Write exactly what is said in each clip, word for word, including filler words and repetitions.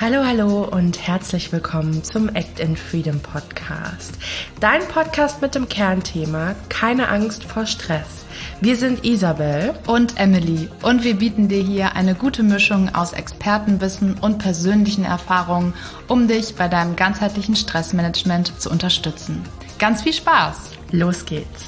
Hallo, hallo und herzlich willkommen zum Act in Freedom Podcast. Dein Podcast mit dem Kernthema Keine Angst vor Stress. Wir sind Isabel und Emily und wir bieten dir hier eine gute Mischung aus Expertenwissen und persönlichen Erfahrungen, um dich bei deinem ganzheitlichen Stressmanagement zu unterstützen. Ganz viel Spaß! Los geht's!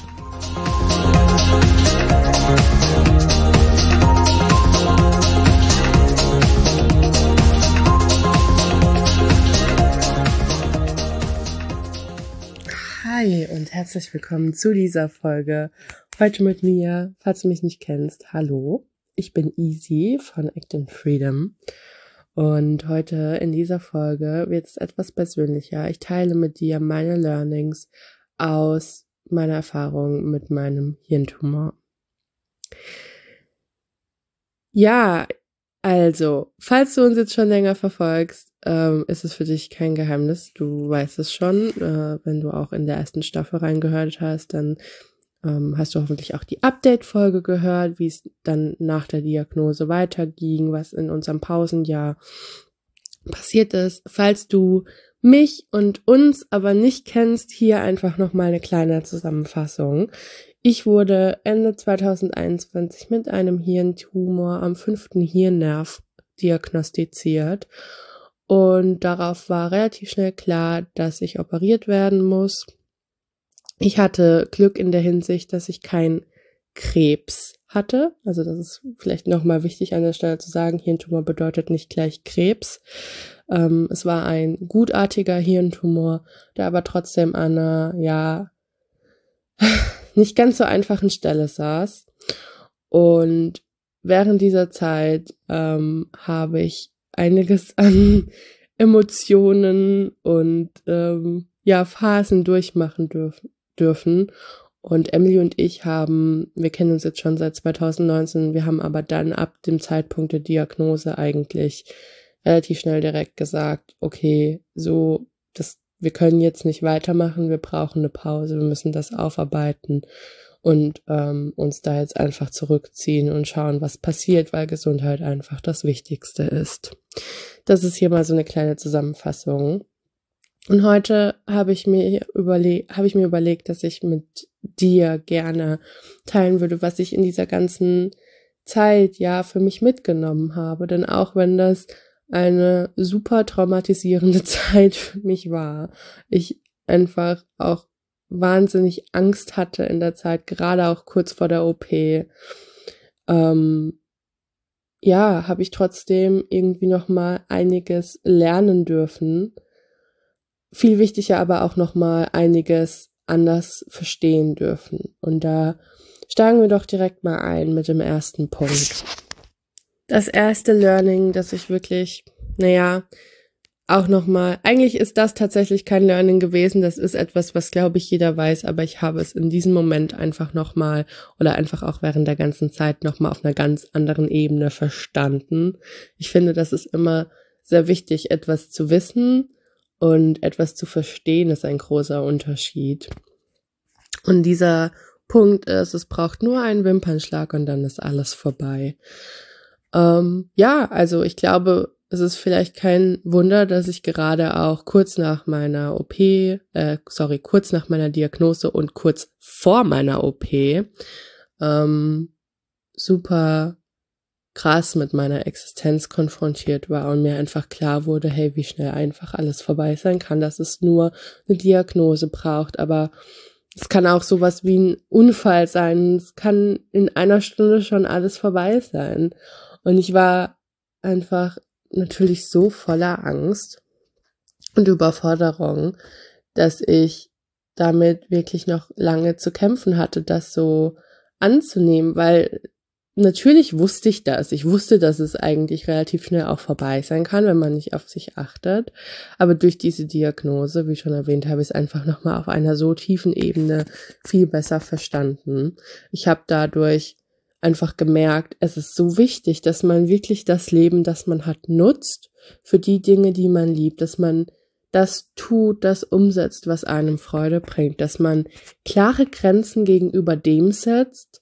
Hi und herzlich willkommen zu dieser Folge. Heute mit mir, falls du mich nicht kennst, hallo, ich bin Easy von Act in Freedom und heute in dieser Folge wird es etwas persönlicher. Ich teile mit dir meine Learnings aus meiner Erfahrung mit meinem Hirntumor. Ja, also, falls du uns jetzt schon länger verfolgst, ähm, ist es für dich kein Geheimnis. Du weißt es schon. Äh, wenn du auch in der ersten Staffel reingehört hast, dann ähm, hast du hoffentlich auch die Update-Folge gehört, wie es dann nach der Diagnose weiterging, was in unserem Pausenjahr passiert ist. Falls du mich und uns aber nicht kennst, hier einfach nochmal eine kleine Zusammenfassung. Ich wurde Ende zwanzig einundzwanzig mit einem Hirntumor am fünften Hirnnerv diagnostiziert und darauf war relativ schnell klar, dass ich operiert werden muss. Ich hatte Glück in der Hinsicht, dass ich keinen Krebs hatte, also das ist vielleicht nochmal wichtig an der Stelle zu sagen, Hirntumor bedeutet nicht gleich Krebs. Ähm, es war ein gutartiger Hirntumor, der aber trotzdem an einer, ja, nicht ganz so einfachen Stelle saß. Und während dieser Zeit ähm, habe ich einiges an Emotionen und ähm, ja Phasen durchmachen dürf- dürfen. Und Emily und ich haben, wir kennen uns jetzt schon seit zwanzig neunzehn, wir haben aber dann ab dem Zeitpunkt der Diagnose eigentlich relativ schnell direkt gesagt, okay, so, das wir können jetzt nicht weitermachen, wir brauchen eine Pause, wir müssen das aufarbeiten und ähm, uns da jetzt einfach zurückziehen und schauen, was passiert, weil Gesundheit einfach das Wichtigste ist. Das ist hier mal so eine kleine Zusammenfassung. Und heute habe ich mir überle- habe ich mir überlegt, dass ich mit dir gerne teilen würde, was ich in dieser ganzen Zeit ja für mich mitgenommen habe. Denn auch wenn das eine super traumatisierende Zeit für mich war. Ich einfach auch wahnsinnig Angst hatte in der Zeit, gerade auch kurz vor der O P. Ähm, ja, habe ich trotzdem irgendwie nochmal einiges lernen dürfen. Viel wichtiger aber auch nochmal einiges anders verstehen dürfen. Und da steigen wir doch direkt mal ein mit dem ersten Punkt. Das erste Learning, das ich wirklich, naja, auch nochmal, eigentlich ist das tatsächlich kein Learning gewesen, das ist etwas, was glaube ich jeder weiß, aber ich habe es in diesem Moment einfach nochmal oder einfach auch während der ganzen Zeit nochmal auf einer ganz anderen Ebene verstanden. Ich finde, das ist immer sehr wichtig, etwas zu wissen und etwas zu verstehen, ist ein großer Unterschied. Und dieser Punkt ist, es braucht nur einen Wimpernschlag und dann ist alles vorbei. Ähm, ja, also ich glaube, es ist vielleicht kein Wunder, dass ich gerade auch kurz nach meiner O P, äh, sorry, kurz nach meiner Diagnose und kurz vor meiner O P ähm, super krass mit meiner Existenz konfrontiert war und mir einfach klar wurde, hey, wie schnell einfach alles vorbei sein kann, dass es nur eine Diagnose braucht, aber es kann auch sowas wie ein Unfall sein, es kann in einer Stunde schon alles vorbei sein. Und ich war einfach natürlich so voller Angst und Überforderung, dass ich damit wirklich noch lange zu kämpfen hatte, das so anzunehmen, weil natürlich wusste ich das. Ich wusste, dass es eigentlich relativ schnell auch vorbei sein kann, wenn man nicht auf sich achtet. Aber durch diese Diagnose, wie schon erwähnt, habe ich es einfach nochmal auf einer so tiefen Ebene viel besser verstanden. Ich habe dadurch einfach gemerkt, es ist so wichtig, dass man wirklich das Leben, das man hat, nutzt für die Dinge, die man liebt, dass man das tut, das umsetzt, was einem Freude bringt, dass man klare Grenzen gegenüber dem setzt,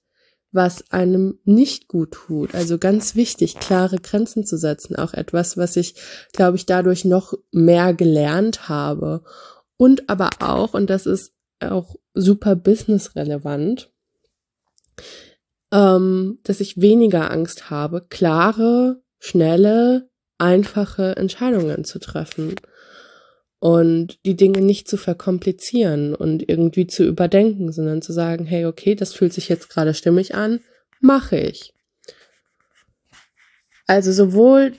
was einem nicht gut tut. Also ganz wichtig, klare Grenzen zu setzen. Auch etwas, was ich, glaube ich, dadurch noch mehr gelernt habe. Und aber auch, und das ist auch super businessrelevant, ähm, dass ich weniger Angst habe, klare, schnelle, einfache Entscheidungen zu treffen. Und die Dinge nicht zu verkomplizieren und irgendwie zu überdenken, sondern zu sagen, hey, okay, das fühlt sich jetzt gerade stimmig an, mache ich. Also sowohl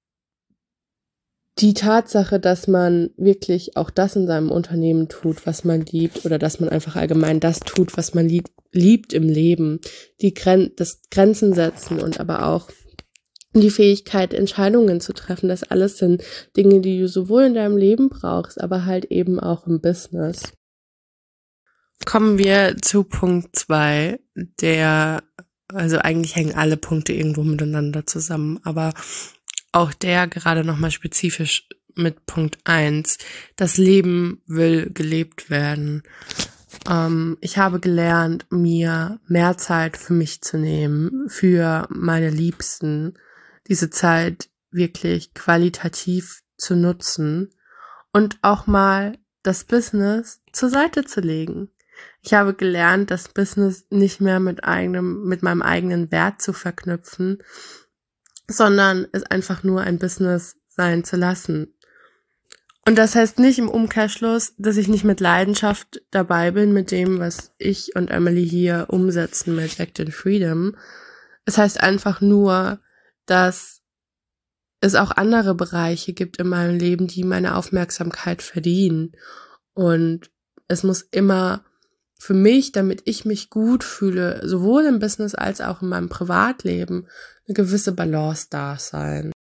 die Tatsache, dass man wirklich auch das in seinem Unternehmen tut, was man liebt, oder dass man einfach allgemein das tut, was man lieb, liebt im Leben, die Gren- das Grenzen setzen und aber auch die Fähigkeit, Entscheidungen zu treffen, das alles sind Dinge, die du sowohl in deinem Leben brauchst, aber halt eben auch im Business. Kommen wir zu Punkt zwei, der, also eigentlich hängen alle Punkte irgendwo miteinander zusammen, aber auch der gerade nochmal spezifisch mit Punkt eins. Das Leben will gelebt werden. Ähm, ich habe gelernt, mir mehr Zeit für mich zu nehmen, für meine Liebsten, diese Zeit wirklich qualitativ zu nutzen und auch mal das Business zur Seite zu legen. Ich habe gelernt, das Business nicht mehr mit eigenem, mit meinem eigenen Wert zu verknüpfen, sondern es einfach nur ein Business sein zu lassen. Und das heißt nicht im Umkehrschluss, dass ich nicht mit Leidenschaft dabei bin mit dem, was ich und Emily hier umsetzen mit Act in Freedom. Es heißt einfach nur, dass es auch andere Bereiche gibt in meinem Leben, die meine Aufmerksamkeit verdienen. Und es muss immer für mich, damit ich mich gut fühle, sowohl im Business als auch in meinem Privatleben, eine gewisse Balance da sein.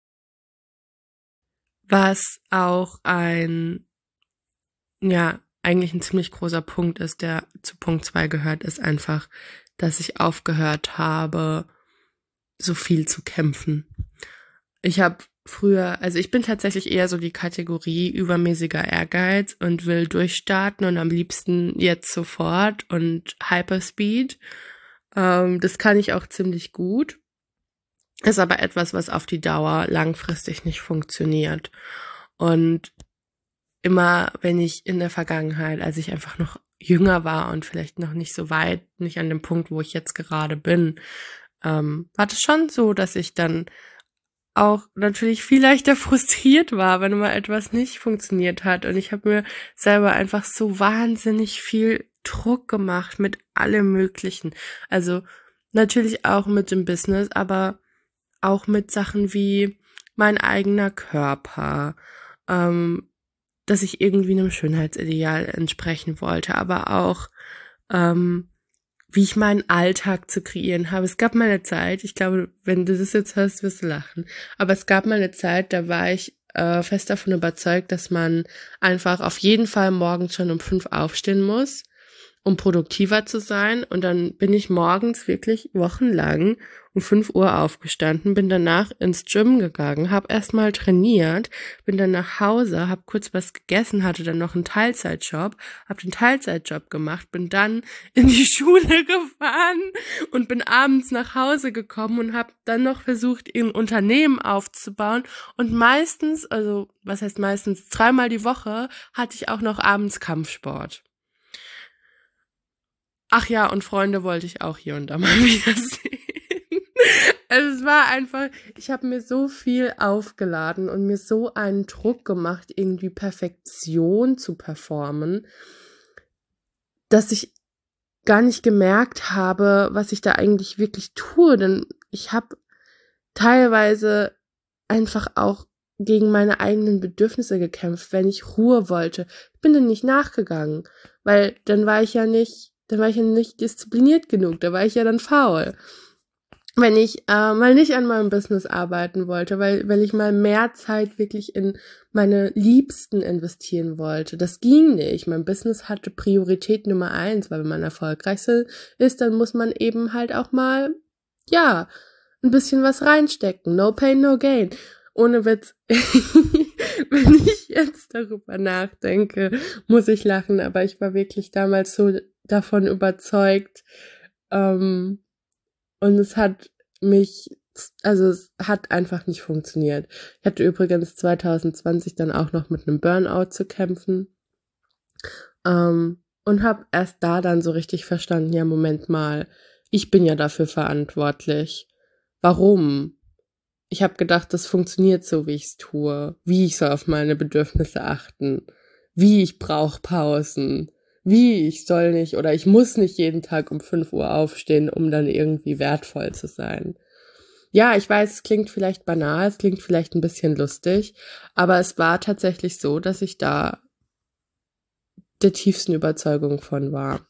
Was auch ein, ja, eigentlich ein ziemlich großer Punkt ist, der zu Punkt zwei gehört, ist einfach, dass ich aufgehört habe, so viel zu kämpfen. Ich habe früher, also ich bin tatsächlich eher so die Kategorie übermäßiger Ehrgeiz und will durchstarten und am liebsten jetzt sofort und Hyperspeed. Ähm, das kann ich auch ziemlich gut. Ist aber etwas, was auf die Dauer langfristig nicht funktioniert. Und immer, wenn ich in der Vergangenheit, als ich einfach noch jünger war und vielleicht noch nicht so weit, nicht an dem Punkt, wo ich jetzt gerade bin, ähm, war das schon so, dass ich dann auch natürlich viel leichter frustriert war, wenn mal etwas nicht funktioniert hat. Und ich habe mir selber einfach so wahnsinnig viel Druck gemacht mit allem Möglichen. Also natürlich auch mit dem Business, aber auch mit Sachen wie mein eigener Körper, ähm, dass ich irgendwie einem Schönheitsideal entsprechen wollte, aber auch ähm, wie ich meinen Alltag zu kreieren habe. Es gab mal eine Zeit, ich glaube, wenn du das jetzt hörst, wirst du lachen, aber es gab mal eine Zeit, da war ich äh, fest davon überzeugt, dass man einfach auf jeden Fall morgens schon um fünf aufstehen muss, um produktiver zu sein. Und dann bin ich morgens wirklich wochenlang um fünf Uhr aufgestanden, bin danach ins Gym gegangen, habe erstmal trainiert, bin dann nach Hause, habe kurz was gegessen, hatte dann noch einen Teilzeitjob, habe den Teilzeitjob gemacht, bin dann in die Schule gefahren und bin abends nach Hause gekommen und habe dann noch versucht, ein Unternehmen aufzubauen. Und meistens, also was heißt meistens, dreimal die Woche hatte ich auch noch abends Kampfsport. Ach ja, und Freunde wollte ich auch hier und da mal wieder sehen. Also es war einfach, ich habe mir so viel aufgeladen und mir so einen Druck gemacht, irgendwie Perfektion zu performen, dass ich gar nicht gemerkt habe, was ich da eigentlich wirklich tue. Denn ich habe teilweise einfach auch gegen meine eigenen Bedürfnisse gekämpft, wenn ich Ruhe wollte. Ich bin dann nicht nachgegangen, weil dann war ich ja nicht Dann war ich ja nicht diszipliniert genug, da war ich ja dann faul. Wenn ich äh, mal nicht an meinem Business arbeiten wollte, weil, weil ich mal mehr Zeit wirklich in meine Liebsten investieren wollte. Das ging nicht. Mein Business hatte Priorität Nummer eins, weil wenn man erfolgreich ist, dann muss man eben halt auch mal, ja, ein bisschen was reinstecken. No pain, no gain. Ohne Witz. Wenn ich jetzt darüber nachdenke, muss ich lachen, aber ich war wirklich damals so davon überzeugt, ähm, Und es hat mich, also es hat einfach nicht funktioniert. Ich hatte übrigens zwanzig zwanzig dann auch noch mit einem Burnout zu kämpfen. Ähm, und habe erst da dann so richtig verstanden, ja, Moment mal, ich bin ja dafür verantwortlich. Warum? Ich habe gedacht, das funktioniert so, wie ich es tue. Wie ich soll auf meine Bedürfnisse achten. Wie ich brauche Pausen. Wie ich soll nicht oder ich muss nicht jeden Tag um fünf Uhr aufstehen, um dann irgendwie wertvoll zu sein. Ja, ich weiß, es klingt vielleicht banal, es klingt vielleicht ein bisschen lustig, aber es war tatsächlich so, dass ich da der tiefsten Überzeugung von war.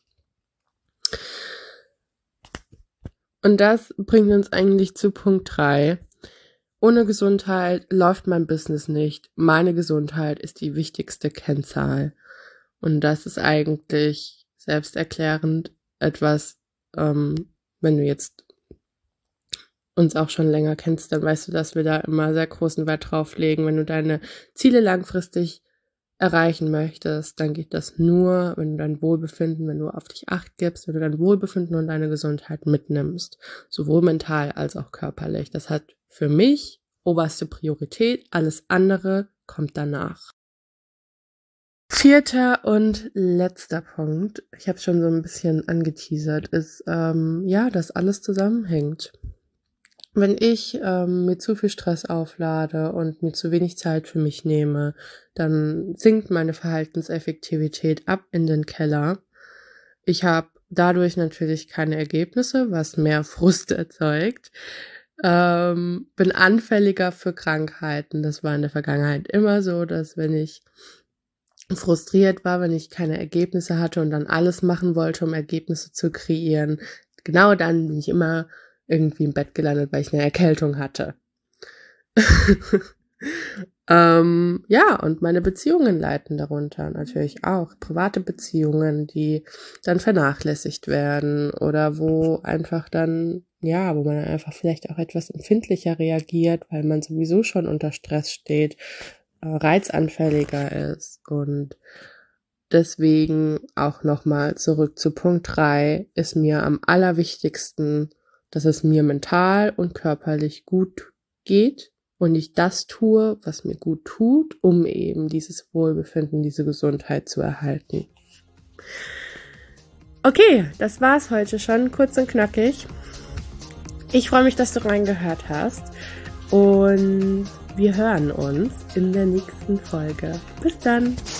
Und das bringt uns eigentlich zu Punkt drei. Ohne Gesundheit läuft mein Business nicht. Meine Gesundheit ist die wichtigste Kennzahl. Und das ist eigentlich selbsterklärend etwas, ähm, wenn du jetzt uns auch schon länger kennst, dann weißt du, dass wir da immer sehr großen Wert drauf legen. Wenn du deine Ziele langfristig erreichen möchtest, dann geht das nur, wenn du dein Wohlbefinden, wenn du auf dich Acht gibst, wenn du dein Wohlbefinden und deine Gesundheit mitnimmst, sowohl mental als auch körperlich. Das hat für mich oberste Priorität, alles andere kommt danach. Vierter und letzter Punkt, ich habe es schon so ein bisschen angeteasert, ist, ähm, ja, dass alles zusammenhängt. Wenn ich ähm, mir zu viel Stress auflade und mir zu wenig Zeit für mich nehme, dann sinkt meine Verhaltenseffektivität ab in den Keller. Ich habe dadurch natürlich keine Ergebnisse, was mehr Frust erzeugt. Ähm, bin anfälliger für Krankheiten. Das war in der Vergangenheit immer so, dass wenn ich frustriert war, wenn ich keine Ergebnisse hatte und dann alles machen wollte, um Ergebnisse zu kreieren, genau dann bin ich immer irgendwie im Bett gelandet, weil ich eine Erkältung hatte. ähm, ja, und meine Beziehungen leiden darunter natürlich auch. Private Beziehungen, die dann vernachlässigt werden oder wo einfach dann, ja, wo man einfach vielleicht auch etwas empfindlicher reagiert, weil man sowieso schon unter Stress steht, äh, reizanfälliger ist. Und deswegen auch nochmal zurück zu Punkt drei, ist mir am allerwichtigsten, dass es mir mental und körperlich gut geht und ich das tue, was mir gut tut, um eben dieses Wohlbefinden, diese Gesundheit zu erhalten. Okay, das war's heute schon, kurz und knackig. Ich freue mich, dass du reingehört hast und wir hören uns in der nächsten Folge. Bis dann!